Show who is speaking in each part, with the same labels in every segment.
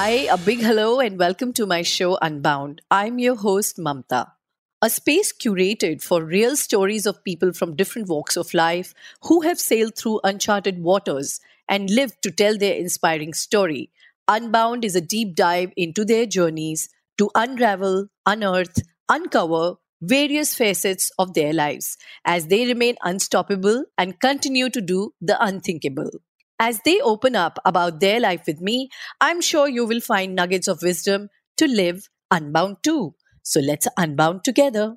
Speaker 1: Hi, a big hello and welcome to my show Unbound. I'm your host Mamta, a space curated for real stories of people from different walks of life who have sailed through uncharted waters and lived to tell their inspiring story. Unbound is a deep dive into their journeys to unravel, unearth, uncover various facets of their lives as they remain unstoppable and continue to do the unthinkable. As they open up about their life with me, I'm sure you will find nuggets of wisdom to live unbound too. So let's unbound together.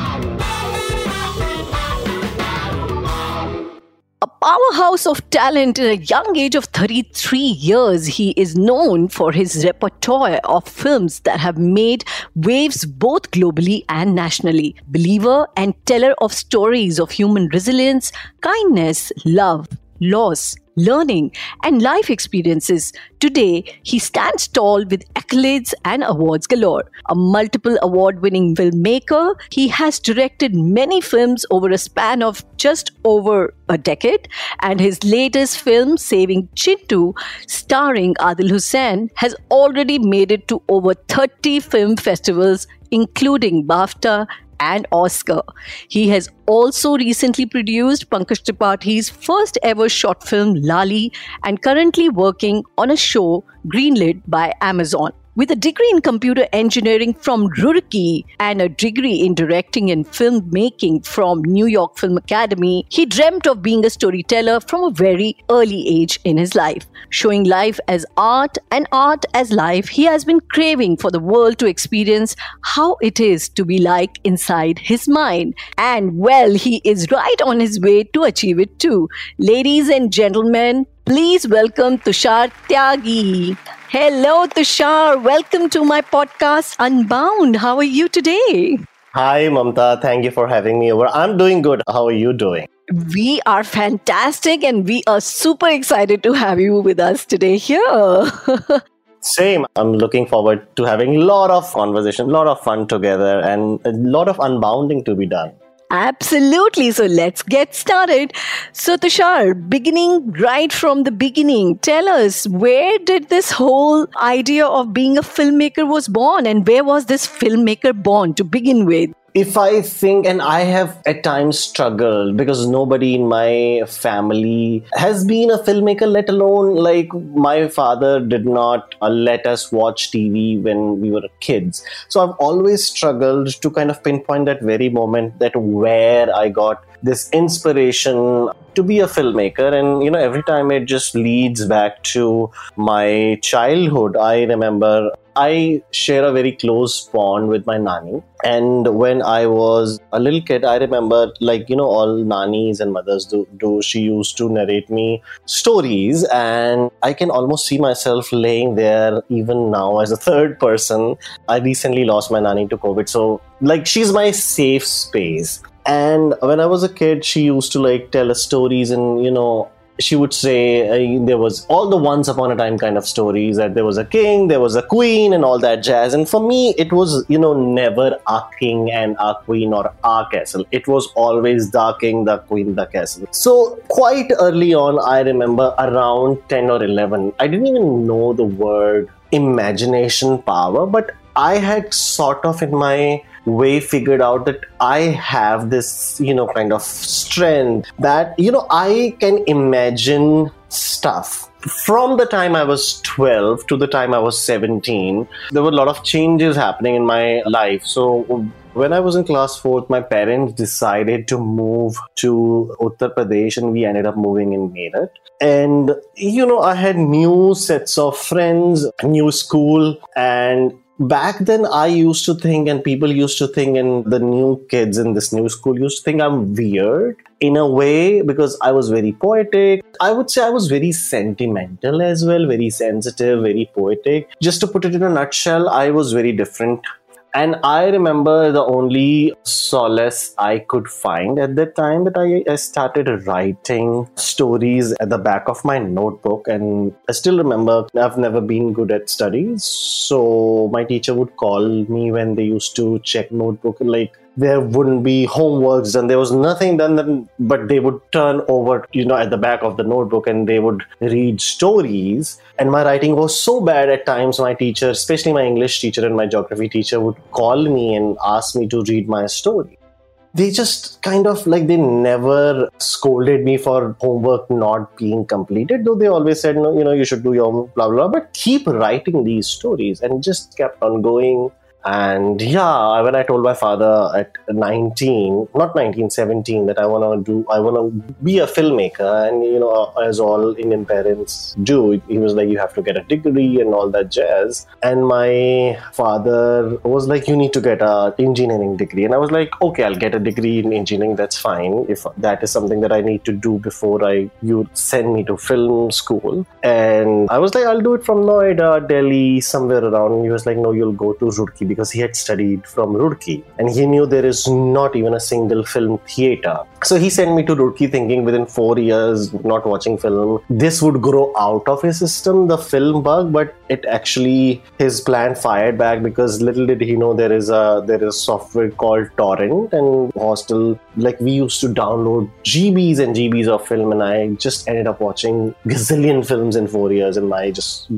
Speaker 1: A powerhouse of talent at a young age of 33 years, he is known for his repertoire of films that have made waves both globally and nationally. Believer and teller of stories of human resilience, kindness, love, loss, learning, and life experiences. Today, he stands tall with accolades and awards galore. A multiple award-winning filmmaker, he has directed many films over a span of just over a decade, and his latest film, Saving Chintu, starring Adil Hussain, has already made it to over 30 film festivals, including BAFTA and Oscar. He has also recently produced Pankaj Tripathi's first ever short film Lali and currently working on a show greenlit by Amazon. With a degree in computer engineering from Roorkee and a degree in directing and filmmaking from New York Film Academy, he dreamt of being a storyteller from a very early age in his life. Showing life as art and art as life, he has been craving for the world to experience how it is to be like inside his mind. And well, he is right on his way to achieve it too. Ladies and gentlemen, please welcome Tushar Tyagi. Hello, Tushar. Welcome to my podcast, Unbound. How are you today?
Speaker 2: Hi, Mamta. Thank you for having me over. I'm doing good. How are you doing?
Speaker 1: We are fantastic and we are super excited to have you with us today here.
Speaker 2: Same. I'm looking forward to having a lot of conversation, a lot of fun together, and a lot of unbounding to be done.
Speaker 1: Absolutely. So let's get started. So Tushar, beginning right from the beginning, tell us, where did this whole idea of being a filmmaker was born, and where was this filmmaker born to begin with?
Speaker 2: If I think, and I have at times struggled because nobody in my family has been a filmmaker, let alone like my father did not let us watch TV when we were kids. So I've always struggled to kind of pinpoint that very moment that where I got this inspiration to be a filmmaker. And every time it just leads back to my childhood. I remember I share a very close bond with my nanny, and when I was a little kid, I remember all nannies and mothers do she used to narrate me stories, and I can almost see myself laying there even now as a third person. I recently lost my nanny to COVID, so she's my safe space. And when I was a kid, she used to tell us stories, and she would say there was all the once upon a time kind of stories, that there was a king, there was a queen, and all that jazz. And for me, it was never a king and a queen or a castle. It was always the king, the queen, the castle. So quite early on, I remember around 10 or 11, I didn't even know the word imagination power, but I had sort of in my way figured out that I have this, kind of strength that, I can imagine stuff. From the time I was 12 to the time I was 17, there were a lot of changes happening in my life. So when I was in class 4th, my parents decided to move to Uttar Pradesh, and we ended up moving in Meerut. And, I had new sets of friends, new school, and back then I used to think, and people used to think, and the new kids in this new school used to think I'm weird in a way because I was very poetic. I would say I was very sentimental as well, very sensitive, very poetic. Just to put it in a nutshell, I was very different. And I remember the only solace I could find at that time that I started writing stories at the back of my notebook. And I still remember I've never been good at studies. So my teacher would call me when they used to check notebook, there wouldn't be homeworks done. There was nothing done, but they would turn over, at the back of the notebook and they would read stories. And my writing was so bad at times, my teacher, especially my English teacher and my geography teacher, would call me and ask me to read my story. They just kind of they never scolded me for homework not being completed, though they always said, no, you should do your blah, blah, but keep writing these stories, and just kept on going. And yeah, when I told my father at 17, that I want to be a filmmaker, and as all Indian parents do, he was like, you have to get a degree and all that jazz. And my father was like, you need to get an engineering degree. And I was like, okay, I'll get a degree in engineering, that's fine, if that is something that I need to do before you send me to film school. And I was like, I'll do it from Noida, Delhi, somewhere around. And he was like, no, you'll go to Roorkee, because he had studied from Roorkee and he knew there is not even a single film theater. So he sent me to Roorkee thinking within 4 years not watching film, this would grow out of his system, the film bug, but it actually, his plan fired back, because little did he know there is a software called Torrent, and hostel, we used to download GBs and GBs of film, and I just ended up watching gazillion films in 4 years, and my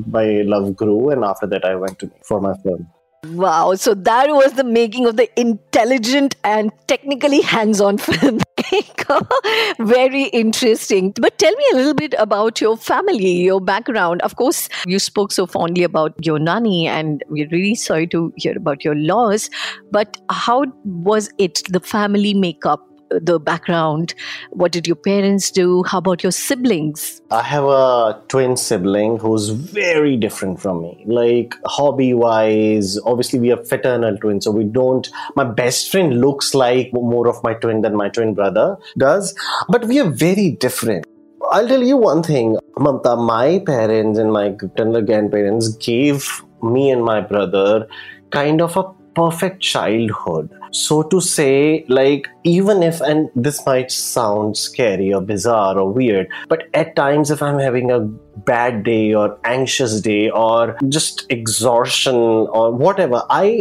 Speaker 2: love grew, and after that I went for my film.
Speaker 1: Wow, so that was the making of the intelligent and technically hands-on filmmaker. Very interesting. But tell me a little bit about your family, your background. Of course, you spoke so fondly about your nanny, and we're really sorry to hear about your loss. But how was it, the family makeup, the background? What did your parents do? How about your siblings?
Speaker 2: I have a twin sibling who's very different from me. Hobby-wise, obviously we are fraternal twins, so my best friend looks like more of my twin than my twin brother does, but we are very different. I'll tell you one thing, Mamta, my parents and my paternal grandparents gave me and my brother kind of a perfect childhood. So to say, even if, and this might sound scary or bizarre or weird, but at times if I'm having a bad day or anxious day or just exhaustion or whatever, I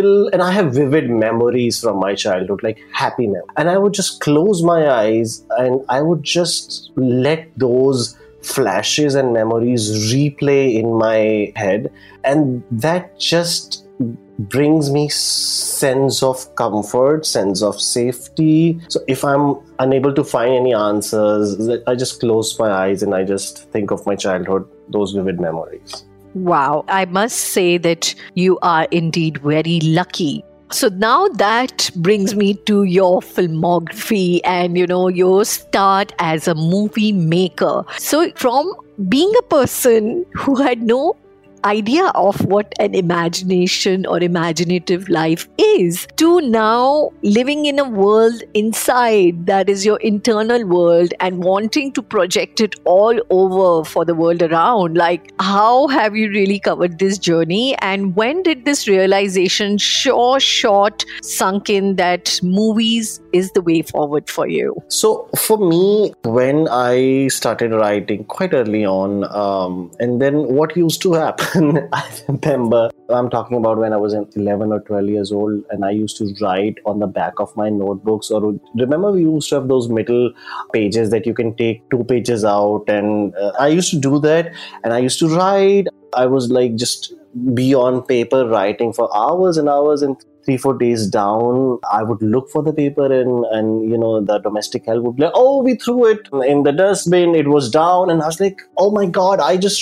Speaker 2: have vivid memories from my childhood, happy memories. And I would just close my eyes and I would just let those flashes and memories replay in my head. And that just brings me sense of comfort, sense of safety. So if I'm unable to find any answers, I just close my eyes and I just think of my childhood, those vivid memories.
Speaker 1: Wow, I must say that you are indeed very lucky. So now that brings me to your filmography and, your start as a movie maker. So from being a person who had no idea of what an imagination or imaginative life is, to now living in a world inside that is your internal world and wanting to project it all over for the world around. How have you really covered this journey, and when did this realization short sunk in that movies is the way forward for you?
Speaker 2: So for me, when I started writing quite early on, and then what used to happen, I remember, I'm talking about when I was 11 or 12 years old, and I used to write on the back of my notebooks. Or remember, we used to have those middle pages that you can take 2 pages out, and I used to do that, and I used to write. I was just be on paper writing for hours and hours, and 3-4 days down, I would look for the paper and the domestic help would be like, oh, we threw it in the dustbin, it was down. And I was like, oh my God,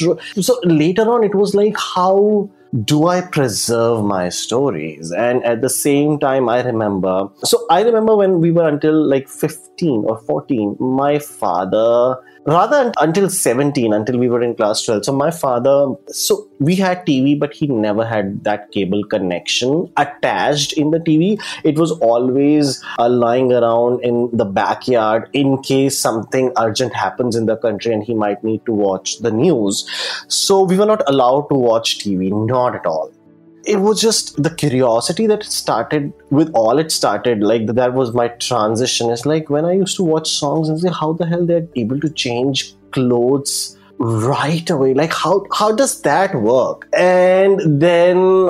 Speaker 2: So later on, it was how do I preserve my stories? And at the same time, I remember when we were until 15 or 14, my father, rather until 17, until we were in class 12. So my father, we had TV, but he never had that cable connection attached in the TV. It was always lying around in the backyard in case something urgent happens in the country and he might need to watch the news. So we were not allowed to watch TV, not at all. It was just the curiosity that started with all it started. That was my transition. It's when I used to watch songs and say, how the hell they're able to change clothes right away? How does that work? And then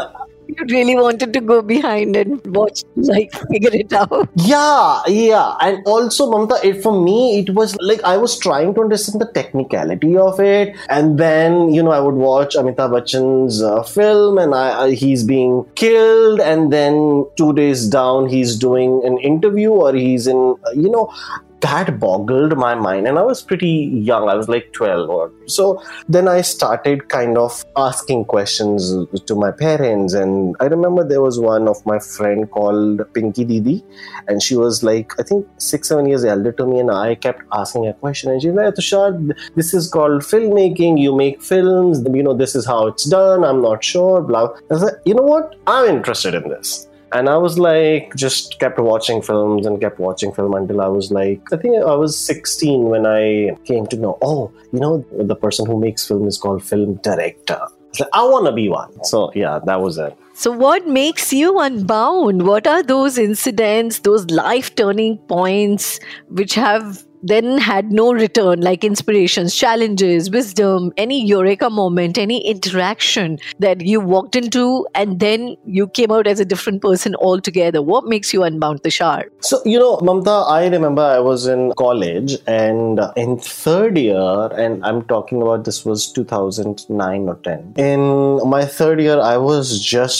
Speaker 1: You really wanted to go behind and watch, like, figure it out.
Speaker 2: Yeah. And also, Mamta, for me, it was like I was trying to understand the technicality of it. And then, I would watch Amitabh Bachchan's film and he's being killed. And then 2 days down, he's doing an interview or he's in, that boggled my mind. And I was pretty young. I was like 12 or so. Then I started kind of asking questions to my parents. And I remember there was one of my friend called Pinky Didi. And she was like, I think 6-7 years elder to me. And I kept asking a question. And she's like, Tushar, this is called filmmaking. You make films. This is how it's done. I'm not sure. Blah. I was like, you know what? I'm interested in this. And I was like, just kept watching films until I was like, I think I was 16 when I came to know, the person who makes film is called film director. I was like, I want to be one. So yeah, that was it.
Speaker 1: So what makes you Unbound? What are those incidents, those life-turning points which have then had no return, like inspirations, challenges, wisdom, any eureka moment, any interaction that you walked into and then you came out as a different person altogether? What makes you Unbound, Tushar?
Speaker 2: So, Mamta, I remember I was in college and in third year, and I'm talking about this was 2009 or 10. In my third year, I was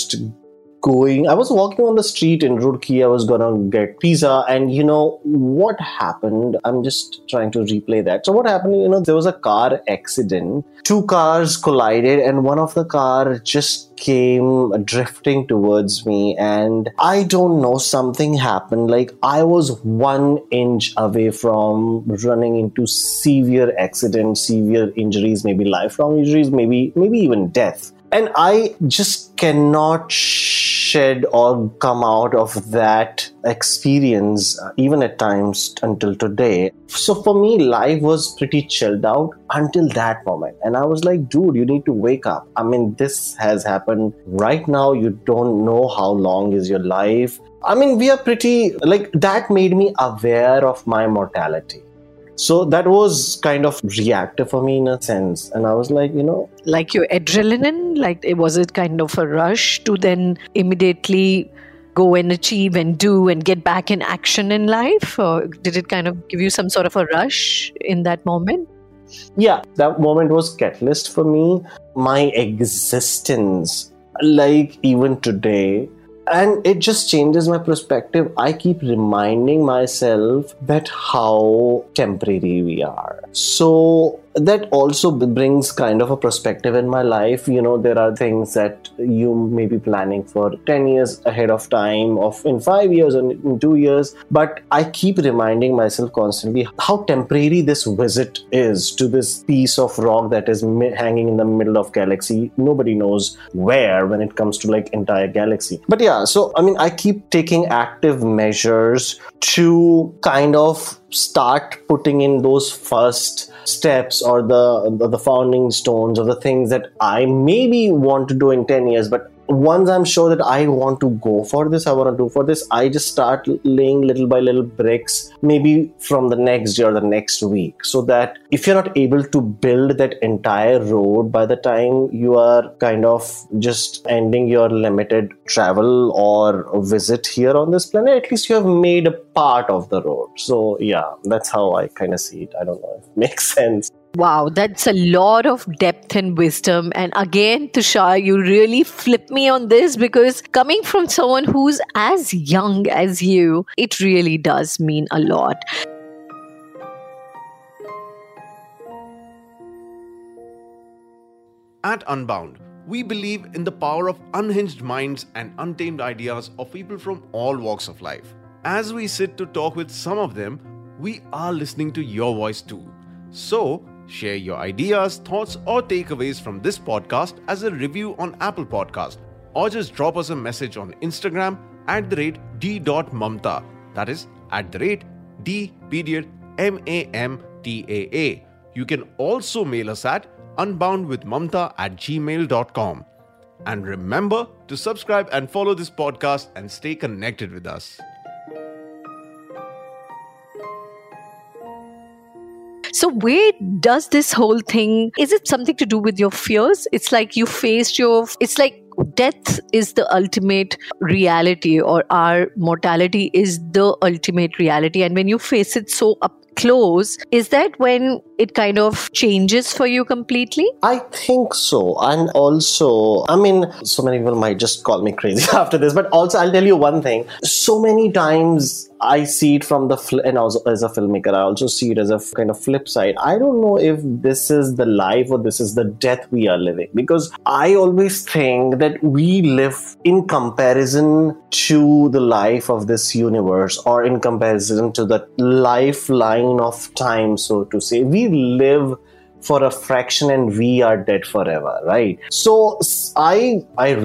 Speaker 2: walking on the street in Roorkee. I was gonna get pizza, and what happened? I'm just trying to replay that. So what happened? There was a car accident. Two cars collided, and one of the car just came drifting towards me, and I don't know, something happened. Like I was 1 inch away from running into severe accident, severe injuries, maybe lifelong injuries, maybe even death. And I just cannot shed or come out of that experience, even at times until today. So for me, life was pretty chilled out until that moment. And I was like, dude, you need to wake up. I mean, this has happened right now. You don't know how long is your life. I mean, we are pretty, like, that made me aware of my mortality. So that was kind of reactive for me in a sense. And I was like,
Speaker 1: like your adrenaline, was it kind of a rush to then immediately go and achieve and do and get back in action in life? Or did it kind of give you some sort of a rush in that moment?
Speaker 2: Yeah, that moment was catalyst for me. My existence, like even today, and it just changes my perspective. I keep reminding myself that how temporary we are. So that also brings kind of a perspective in my life. There are things that you may be planning for 10 years ahead of time, of in 5 years or in 2 years. But I keep reminding myself constantly how temporary this visit is to this piece of rock that is hanging in the middle of galaxy. Nobody knows where when it comes to like entire galaxy. But yeah, so I mean, I keep taking active measures to kind of start putting in those first steps or the founding stones or the things that I maybe want to do in 10 years. But once I'm sure that I want to go for this, I want to do for this, I just start laying little by little bricks, maybe from the next year or the next week. So that if you're not able to build that entire road by the time you are kind of just ending your limited travel or visit here on this planet, at least you have made a part of the road. So yeah, that's how I kind of see it. I don't know if it makes sense.
Speaker 1: Wow, that's a lot of depth and wisdom. And again, Tushar, you really flip me on this, because coming from someone who's as young as you, it really does mean a lot.
Speaker 3: At Unbound, we believe in the power of unhinged minds and untamed ideas of people from all walks of life. As we sit to talk with some of them, we are listening to your voice too. So, share your ideas, thoughts, or takeaways from this podcast as a review on Apple Podcast, or just drop us a message on Instagram @d.mamta. That is @d.mamtaa. You can also mail us at unboundwithmamta@gmail.com. And remember to subscribe and follow this podcast and stay connected with us.
Speaker 1: So where does this whole thing, is it something to do with your fears? It's like you faced it's like death is the ultimate reality, or our mortality is the ultimate reality. And when you face it so up close, is that when it kind of changes for you completely?
Speaker 2: I think so. And also, I mean, so many people might just call me crazy after this, but also I'll tell you one thing. So many times I see it from the, and also as a filmmaker, I also see it as a kind of flip side. I don't know if this is the life or this is the death we are living, because I always think that we live in comparison to the life of this universe, or in comparison to the lifeline of time, so to say. We live for a fraction and we are dead forever, right? So I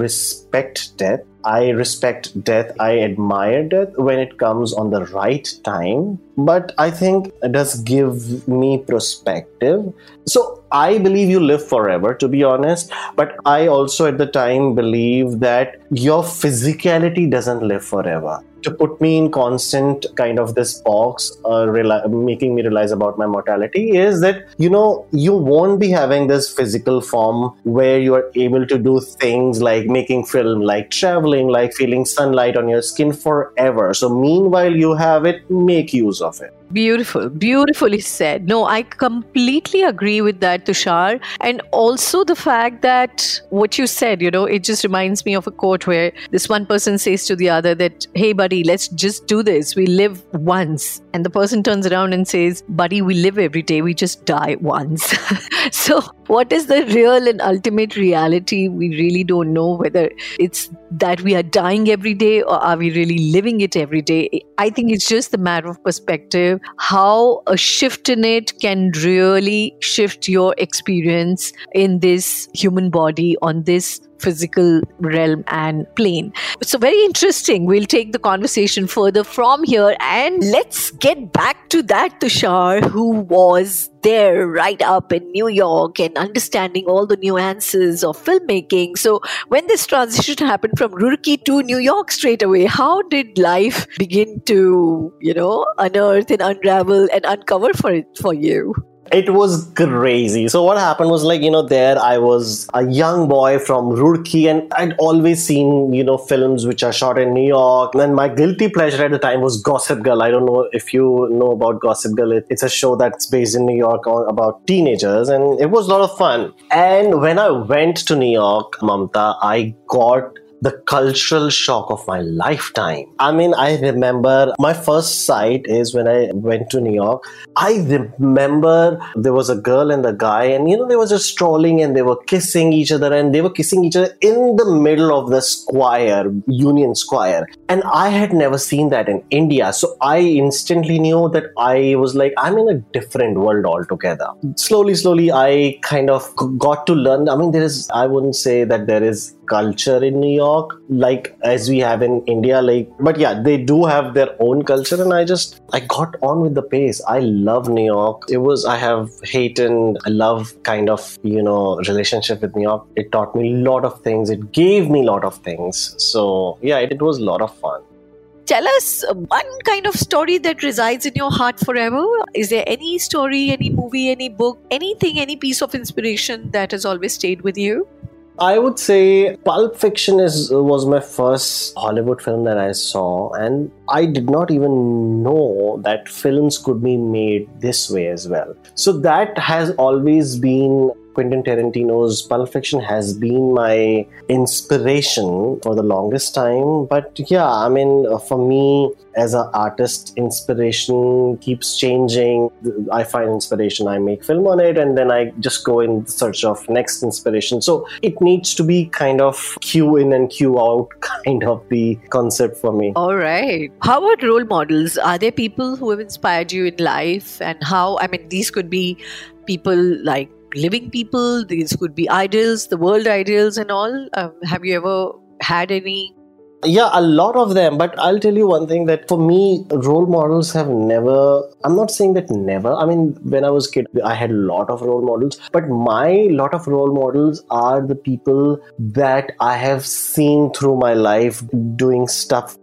Speaker 2: respect death. I respect death. I admire death when it comes on the right time. But I think it does give me perspective. So I believe you live forever, to be honest. But I also at the time believe that your physicality doesn't live forever. To put me in constant kind of this box, making me realize about my mortality, is that, you won't be having this physical form where you are able to do things like making film, like traveling, like feeling sunlight on your skin forever. So meanwhile you have it, make use of it.
Speaker 1: Beautiful, beautifully said. No, I completely agree with that, Tushar. And also the fact that what you said, it just reminds me of a quote where this one person says to the other that, hey, buddy, let's just do this. We live once. And the person turns around and says, buddy, we live every day. We just die once. So what is the real and ultimate reality? We really don't know whether it's that we are dying every day or are we really living it every day. I think it's just a matter of perspective, how a shift in it can really shift your experience in this human body on this physical realm and plane. So very interesting. We'll take the conversation further from here, and let's get back to that Tushar, who was there right up in New York and understanding all the nuances of filmmaking. So when this transition happened from Roorkee to New York straight away, how did life begin to, unearth and unravel and uncover for you?
Speaker 2: It was crazy. So what happened was there I was a young boy from Roorkee, and I'd always seen, films which are shot in New York. And my guilty pleasure at the time was Gossip Girl. I don't know if you know about Gossip Girl. It's a show that's based in New York about teenagers, and it was a lot of fun. And when I went to New York, Mamta, I got the cultural shock of my lifetime. I mean, I remember my first sight is when I went to New York. I remember there was a girl and a guy, and they were just strolling and they were kissing each other, and they were kissing each other in the middle of the square, Union Square. And I had never seen that in India. So I instantly knew that I was like, I'm in a different world altogether. Slowly, I kind of got to learn. I mean, I wouldn't say that there is culture in New York like as we have in India, but yeah, they do have their own culture, and I got on with the pace. I love New York. I have hate and love kind of relationship with New York. It taught me a lot of things. It gave me a lot of things. So yeah, it was a lot of fun.
Speaker 1: Tell us one kind of story that resides in your heart forever. Is there any story, any movie, any book, anything, any piece of inspiration that has always stayed with you?
Speaker 2: I would say Pulp Fiction was my first Hollywood film that I saw, and I did not even know that films could be made this way as well. So that has always been Quentin Tarantino's Pulp Fiction has been my inspiration for the longest time. But yeah, I mean, for me as an artist, inspiration keeps changing. I find inspiration, I make film on it, and then I just go in search of next inspiration. So it needs to be kind of cue in and cue out kind of the concept for me.
Speaker 1: All right. How about role models? Are there people who have inspired you in life? And how, I mean, these could be people like living people, these could be idols, the world idols and all. Have you ever had any?
Speaker 2: Yeah, a lot of them. But I'll tell you one thing, that for me, role models have never, I'm not saying that never. I mean, when I was a kid, I had a lot of role models. But my lot of role models are the people that I have seen through my life doing stuff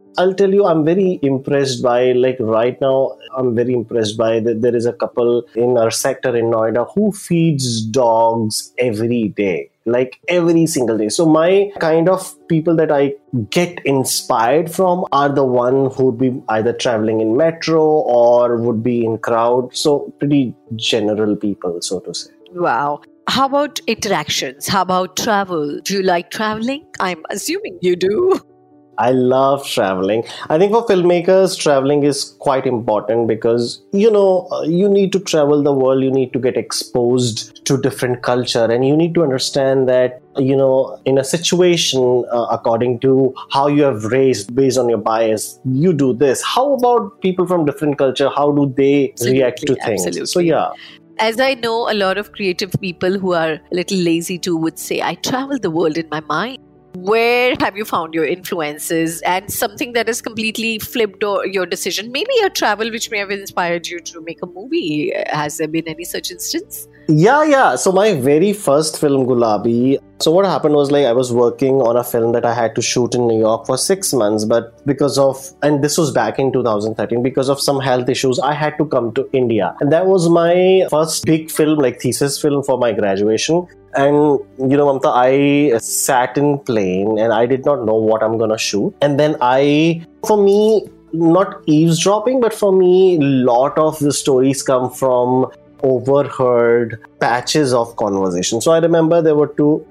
Speaker 2: I'll tell you, I'm very impressed by, like right now, I'm very impressed by that there is a couple in our sector in Noida who feeds dogs every day, like every single day. So my kind of people that I get inspired from are the one who would be either traveling in metro or would be in crowd. So pretty general people, so to say.
Speaker 1: Wow. How about interactions? How about travel? Do you like traveling? I'm assuming you do.
Speaker 2: I love traveling. I think for filmmakers, traveling is quite important because, you need to travel the world, you need to get exposed to different culture, and you need to understand that, in a situation, according to how you have raised based on your bias, you do this. How about people from different culture? How do they react to things?
Speaker 1: Absolutely.
Speaker 2: So, yeah.
Speaker 1: As I know, a lot of creative people who are a little lazy too would say, I travel the world in my mind. Where have you found your influences and something that has completely flipped your decision? Maybe a travel which may have inspired you to make a movie. Has there been any such instance?
Speaker 2: Yeah. So my very first film, Gulabi. So what happened was, like, I was working on a film that I had to shoot in New York for 6 months, but and this was back in 2013, because of some health issues, I had to come to India. And that was my first big film, like thesis film for my graduation. And, Mamta, I sat in plane and I did not know what I'm going to shoot. And then for me, not eavesdropping, but for me, a lot of the stories come from overheard patches of conversation. So I remember there were two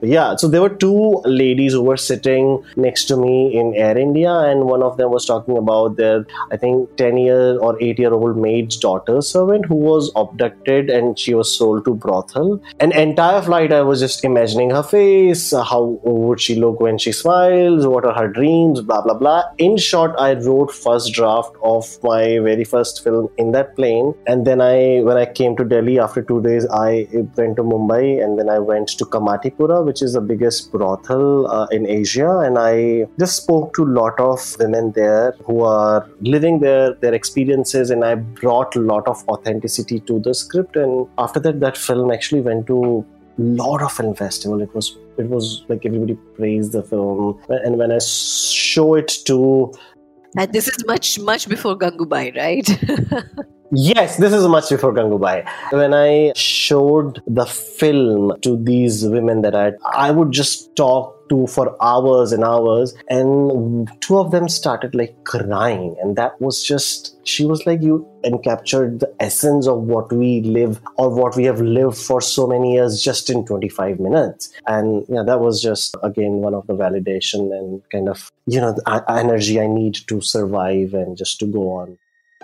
Speaker 2: ladies who were sitting next to me in Air India, and one of them was talking about their, I think, 10-year or 8-year-old maid's daughter servant who was abducted and she was sold to brothel. An entire flight I was just imagining her face, how would she look when she smiles, what are her dreams, blah blah blah. In short, I wrote first draft of my very first film in that plane, and then when I came to Delhi after 2 days, I went to Mumbai, and then I went to Kamatipura, which is the biggest brothel in Asia, and I just spoke to a lot of women there who are living their experiences, and I brought a lot of authenticity to the script. And after that film actually went to a lot of film festival. It was like everybody praised the film, and when I show it to...
Speaker 1: And this is much before Gangubai, right?
Speaker 2: Yes, this is much before Gangubai. When I showed the film to these women that I would just talk to for hours and hours, and two of them started like crying, and that was just, she was like, you encaptured the essence of what we live or what we have lived for so many years just in 25 minutes. And yeah, that was just again one of the validation and kind of, the energy I need to survive and just to go on.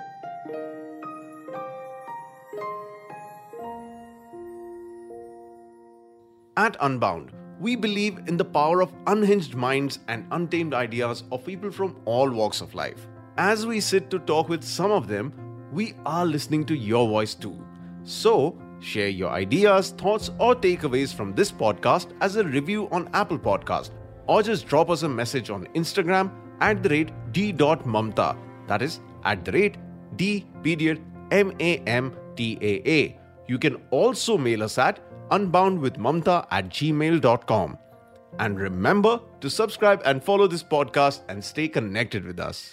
Speaker 3: At Unbound, we believe in the power of unhinged minds and untamed ideas of people from all walks of life. As we sit to talk with some of them, we are listening to your voice too. So, share your ideas, thoughts, or takeaways from this podcast as a review on Apple Podcast, or just drop us a message on Instagram @d.mamta. That is @d.mamtaa. You can also mail us at unboundwithmamta@gmail.com. And remember to subscribe and follow this podcast and stay connected with us.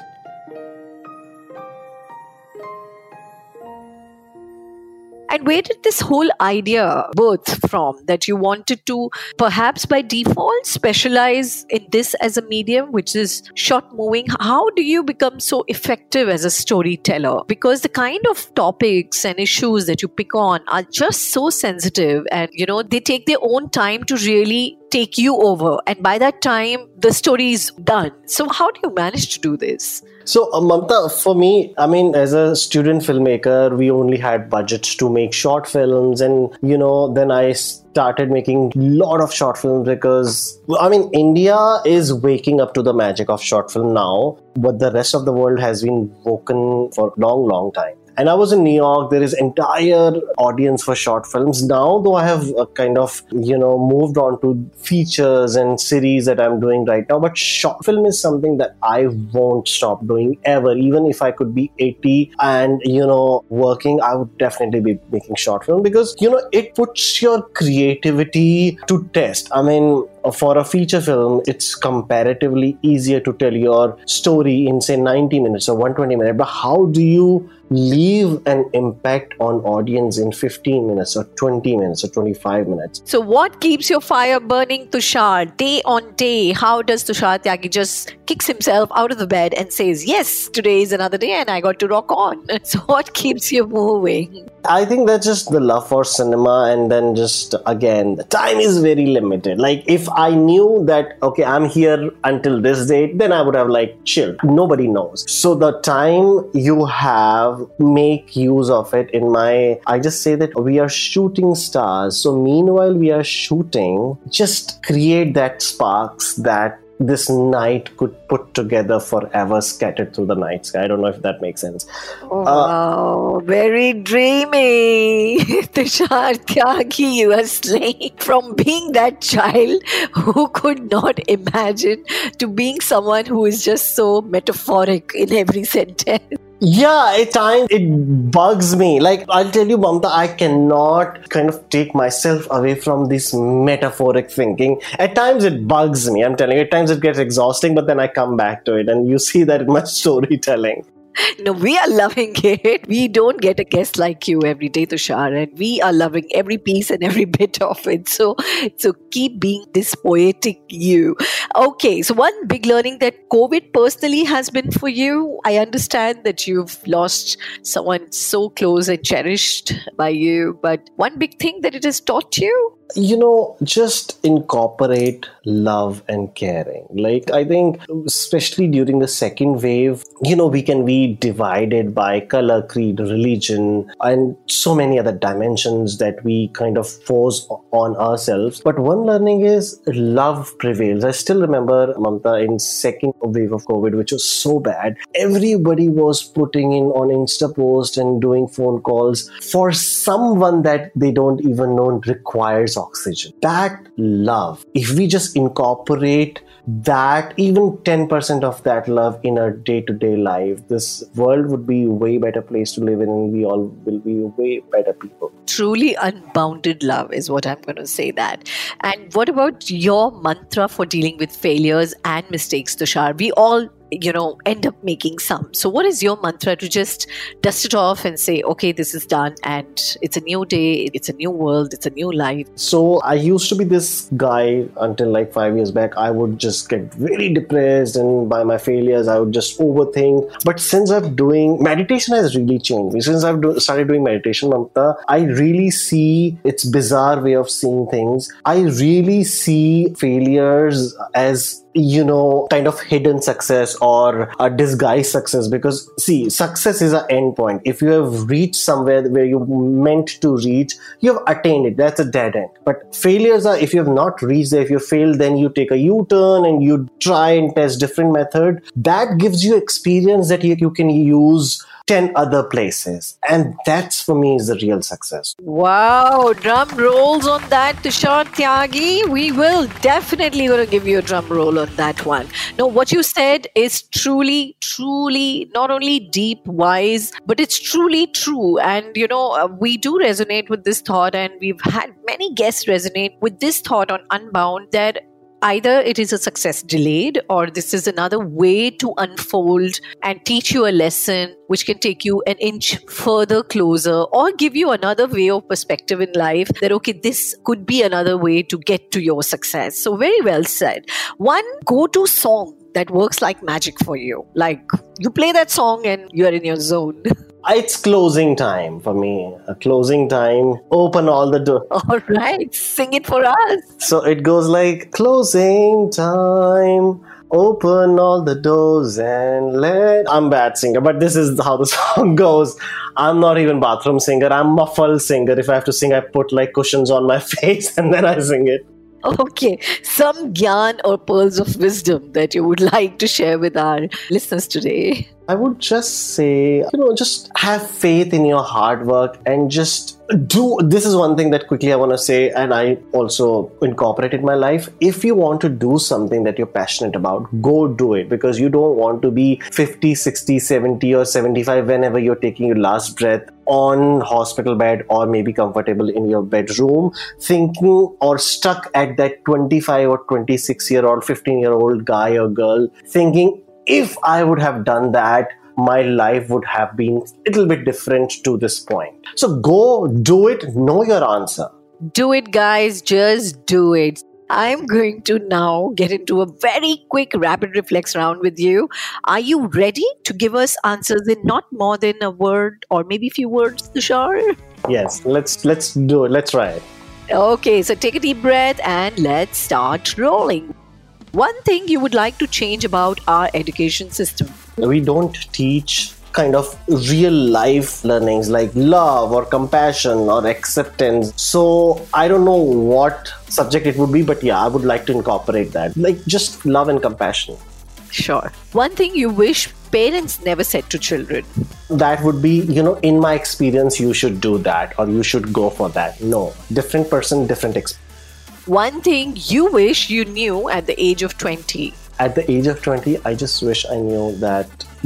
Speaker 1: And where did this whole idea birth from, that you wanted to perhaps by default specialize in this as a medium, which is short moving? How do you become so effective as a storyteller? Because the kind of topics and issues that you pick on are just so sensitive, and they take their own time to really take you over, and by that time the story is done. So how do you manage to do this?
Speaker 2: So Mamta, for me, I mean, as a student filmmaker, we only had budgets to make short films, and then I started making a lot of short films because, India is waking up to the magic of short film now, but the rest of the world has been woken for a long time. And I was in New York. There is entire audience for short films. Now, though, I have kind of, moved on to features and series that I'm doing right now. But short film is something that I won't stop doing ever. Even if I could be 80 and, working, I would definitely be making short film because, it puts your creativity to test. for a feature film, it's comparatively easier to tell your story in, say, 90 minutes or 120 minutes. But how do you leave an impact on audience in 15 minutes or 20 minutes or 25 minutes?
Speaker 1: So what keeps your fire burning, Tushar? Day on day, how does Tushar Tyagi just kicks himself out of the bed and says, yes, today is another day and I got to rock on? So what keeps you moving?
Speaker 2: I think that's just the love for cinema, and then just, again, the time is very limited. Like, if I knew that, okay, I'm here until this date, then I would have chilled. Nobody knows. So the time you have, make use of it. I just say that we are shooting stars. So meanwhile we are shooting, just create that sparks that this night could put together forever, scattered through the night sky. I don't know if that makes sense.
Speaker 1: Wow, very dreamy. Tushar Tyagi, you are slaying. From being that child who could not imagine to being someone who is just so metaphoric in every sentence.
Speaker 2: Yeah, at times it bugs me. I'll tell you, Mamta, I cannot kind of take myself away from this metaphoric thinking. At times it bugs me, I'm telling you. At times it gets exhausting, but then I come back to it, and you see that in my storytelling.
Speaker 1: No, we are loving it. We don't get a guest like you every day, Tushar, and we are loving every piece and every bit of it. So keep being this poetic you. Okay, so one big learning that COVID personally has been for you. I understand that you've lost someone so close and cherished by you, but one big thing that it has taught you?
Speaker 2: Just incorporate love and caring. I think, especially during the second wave, we can be divided by color, creed, religion, and so many other dimensions that we kind of force on ourselves. But one learning is love prevails. I still remember, Mamta, in second wave of COVID, which was so bad, everybody was putting in on Insta post and doing phone calls for someone that they don't even know requires oxygen. That love, if we just incorporate that, even 10% of that love in our day-to-day life, this world would be a way better place to live in, and we all will be way better people.
Speaker 1: Truly unbounded love is what I'm going to say that. And what about your mantra for dealing with failures and mistakes, Tushar? We all end up making some. So what is your mantra to just dust it off and say, okay, this is done and it's a new day, it's a new world, it's a new life?
Speaker 2: So I used to be this guy until 5 years back. I would just get very depressed, and by my failures, I would just overthink. But since I'm doing meditation, has really changed me. Since I've started doing meditation, Mamta, I really see its bizarre way of seeing things. I really see failures as kind of hidden success or a disguised success, because see, success is an end point. If you have reached somewhere where you meant to reach, you have attained it. That's a dead end. But failures are, if you have not reached there, if you fail, then you take a U-turn and you try and test different method. That gives you experience that you can use 10 other places, and that's for me is the real success.
Speaker 1: Wow, drum rolls on that, Tushar Tyagi. We will definitely going to give you a drum roll on that one. No, what you said is truly not only deep, wise, but it's truly true. And we do resonate with this thought, and we've had many guests resonate with this thought on Unbound, that either it is a success delayed, or this is another way to unfold and teach you a lesson which can take you an inch further closer, or give you another way of perspective in life that, okay, this could be another way to get to your success. So very well said. One go-to song that works like magic for you, like you play that song and you're in your zone.
Speaker 2: It's closing time for me. A closing time. Open all the doors.
Speaker 1: All right. Sing it for us.
Speaker 2: So it goes like, closing time. Open all the doors and let... I'm a bad singer, but this is how the song goes. I'm not even bathroom singer. I'm muffled singer. If I have to sing, I put cushions on my face and then I sing it.
Speaker 1: Okay, some gyan or pearls of wisdom that you would like to share with our listeners today?
Speaker 2: I would just say, just have faith in your hard work and just do. This is one thing that quickly I want to say, and I also incorporate in my life. If you want to do something that you're passionate about, go do it, because you don't want to be 50, 60, 70 or 75 whenever you're taking your last breath on hospital bed or maybe comfortable in your bedroom, thinking or stuck at that 25 or 26-year-old, 15-year-old guy or girl, thinking, if I would have done that, my life would have been a little bit different to this point. So go do it, know your answer.
Speaker 1: Do it, guys. Just do it. I'm going to now get into a very quick rapid reflex round with you. Are you ready to give us answers in not more than a word or maybe a few words, Tushar?
Speaker 2: Yes, let's do it. Let's try it.
Speaker 1: Okay, so take a deep breath and let's start rolling. One thing you would like to change about our education system?
Speaker 2: We don't teach kind of real life learnings like love or compassion or acceptance. So I don't know what subject it would be, but yeah, I would like to incorporate that. Like just love and compassion.
Speaker 1: Sure. One thing you wish parents never said to children?
Speaker 2: That would be, in my experience, you should do that or you should go for that. No, different person, different experience.
Speaker 1: One thing you wish you knew at the age of 20?
Speaker 2: At the age of 20, I just wish I knew that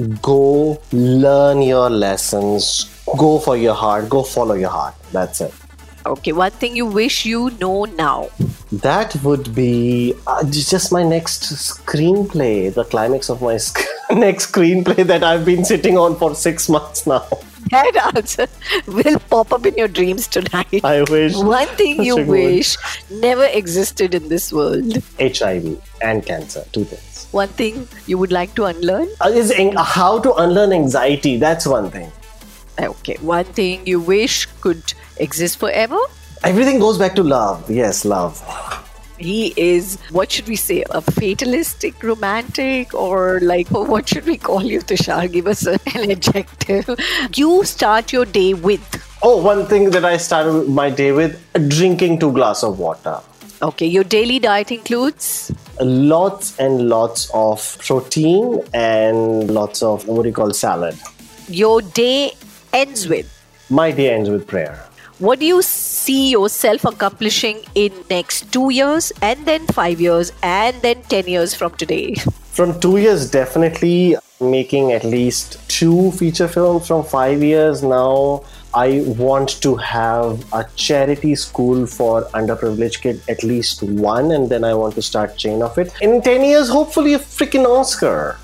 Speaker 2: go learn your lessons, go for your heart, go follow your heart. That's it.
Speaker 1: Okay, one thing you wish you know now?
Speaker 2: That would be just my next screenplay, the climax of my next screenplay that I've been sitting on for 6 months now.
Speaker 1: That answer will pop up in your dreams tonight.
Speaker 2: I wish.
Speaker 1: One thing you wish never existed in this world?
Speaker 2: HIV and cancer, 2 things.
Speaker 1: One thing you would like to unlearn?
Speaker 2: Is how to unlearn anxiety. That's one thing.
Speaker 1: Okay. One thing you wish could exist forever?
Speaker 2: Everything goes back to love. Yes, love.
Speaker 1: He is, what should we say, a fatalistic romantic, or like, what should we call you, Tushar? Give us an adjective. You start your day with?
Speaker 2: Oh, one thing that I started my day with, drinking 2 glasses of water.
Speaker 1: Okay, your daily diet includes?
Speaker 2: Lots and lots of protein and lots of, salad.
Speaker 1: Your day ends with?
Speaker 2: My day ends with prayer.
Speaker 1: What do you see yourself accomplishing in next 2 years, and then 5 years, and then 10 years from today?
Speaker 2: From 2 years, definitely making at least 2 feature films. From 5 years now, I want to have a charity school for underprivileged kids, at least 1, and then I want to start chain of it. In 10 years, hopefully a freaking Oscar.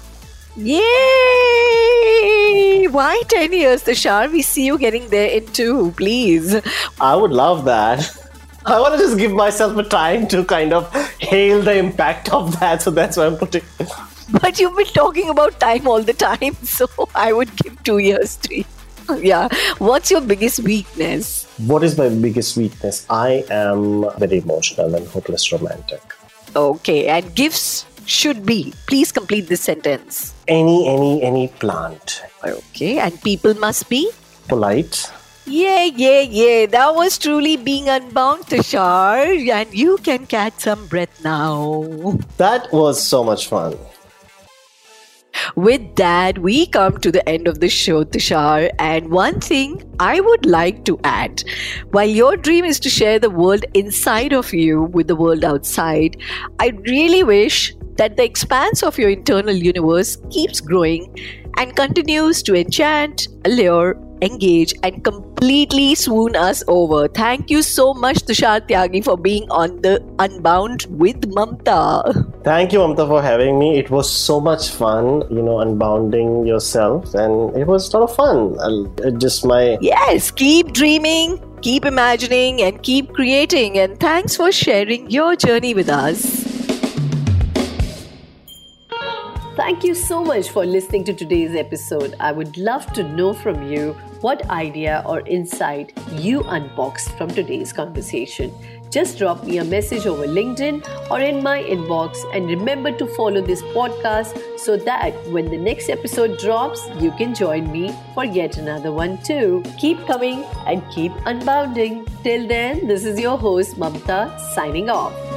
Speaker 1: Yay! Why 10 years, Tushar? We see you getting there in 2, please.
Speaker 2: I would love that. I want to just give myself a time to kind of hail the impact of that, so that's why I'm putting.
Speaker 1: But you've been talking about time all the time, so I would give 2 years, 3. Yeah. What's your biggest weakness?
Speaker 2: What is my biggest weakness? I am very emotional and hopeless romantic.
Speaker 1: Okay, and gifts should be. Please complete this sentence.
Speaker 2: Any plant.
Speaker 1: Okay, and people must be?
Speaker 2: Polite.
Speaker 1: Yeah. That was truly being unbound, Tushar. And you can catch some breath now.
Speaker 2: That was so much fun.
Speaker 1: With that, we come to the end of the show, Tushar. And one thing I would like to add, while your dream is to share the world inside of you with the world outside, I really wish that the expanse of your internal universe keeps growing and continues to enchant, allure, engage, and completely swoon us over. Thank you so much, Tushar Tyagi, for being on the Unbound with Mamta.
Speaker 2: Thank you, Mamta, for having me. It was so much fun, unbounding yourself, and it was a lot of fun.
Speaker 1: Yes, keep dreaming, keep imagining, and keep creating. And thanks for sharing your journey with us. Thank you so much for listening to today's episode. I would love to know from you what idea or insight you unboxed from today's conversation. Just drop me a message over LinkedIn or in my inbox, and remember to follow this podcast so that when the next episode drops, you can join me for yet another one too. Keep coming and keep unbounding. Till then, this is your host Mamta signing off.